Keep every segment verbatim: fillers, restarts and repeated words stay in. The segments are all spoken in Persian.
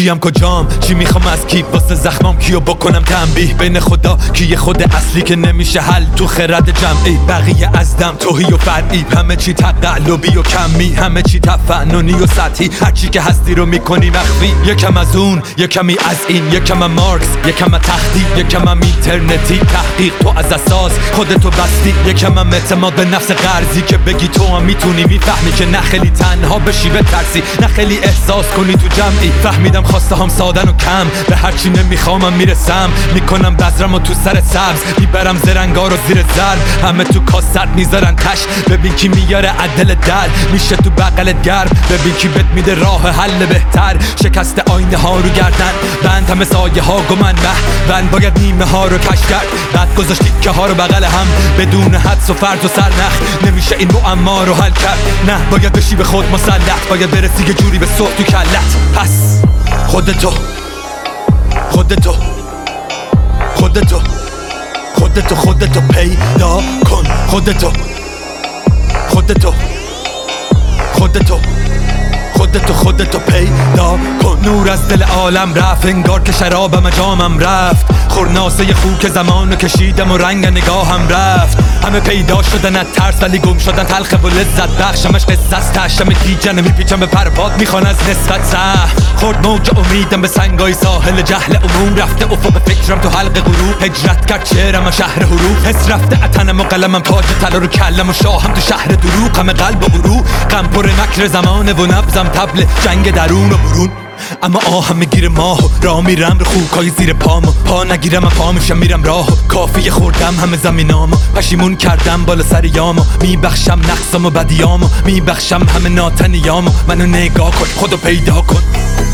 کیم کجام، چی میخوام از کی، واسه زخمام کیو بکنم تنبیه، بین خدا کیه خود اصلی که نمیشه حل تو خرد جمعی، بقیه از دم توهی و فرعی، همه چی تقلبی و کمی، همه چی تفننی و سطحی، هرچی که هستی رو میکنی مخفی، یکم از اون یکمی از این، یکم از مارکس یکم از تختی، یکم از اینترنتی تحقیق، تو از اساس خودتو بستی، یکم از اعتماد به نفس قرضی که بگی تو هم میتونی، میفهمی که نه خیلی تنها بشی بترسی، نه خیلی احساس کنی تو جمعی، فهمیدم خواسته هم سادن و کم، به هرچی نمیخوامم میرسم، میکنم بذرم و تو سر سبز، میبرم زرنگا رو زیر ضرب، همه تو کاست میذارن تش، ببین کی میاره عدل در، میشه تو بغلت گرم، ببین کی بهت میده راه حل بهتر، شکست آینه ها رو گردن بند، همه سایه ها گمن به بند، باید نیمه ها رو کش کرد، بعد گذاشت تیکه ها رو بغل هم، بدون حدس و فرض و سرنخ، نمیشه این معما رو حل کرد، نه باید بشی به خود مسلط، باید برسی یه جوری به صبح تو کلت، پس خودتو خودتو خودتو خودتو خودتو پیدا کن، خودتو خودتو خودتو خودتو خودتو پیدا کن، نور از دل عالم رفت، انگار که شرابم جامم رفت، خورناسه خوک زمانو کشیدم و رنگ نگاهم رفت، همه پیدا شدن از ترس ولی گم شدن تلخ و لذت بخشمش قصه است، تشتم گیجن میپیچم به پرپاد، میخوان از نسبت سه خورد موج امیدم به سنگای ساحل جهل عموم، رفته افق فکرم تو حلق غروب، هجرت کرد چهرم شهر حروف، حس رفته اتنم و قلمم تاج طلا رو کلم و شاهم تو شهر دروغ، غم قلب و غرور، غم پر مکر زمانه و نبضم تبل جنگ درون و برون، اما آهم میگیره ماهو، راه میرم رو خوکای زیر پامو، پا نگیرم پا میشم میرم راهو، کافیه خوردم همه زمینامو، پشیمون کردم بالا سر یامو، میبخشم نقصم و بدیامو، میبخشم همه ناتنیامو، منو نگاه کن خودو پیدا کن،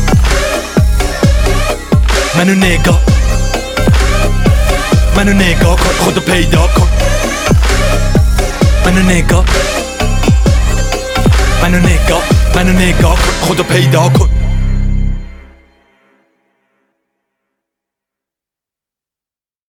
منو نگاه منو نگاه کن خودو پیدا کن، منو نگاه منو نگاه منو نگاه کن خودو پیدا کن.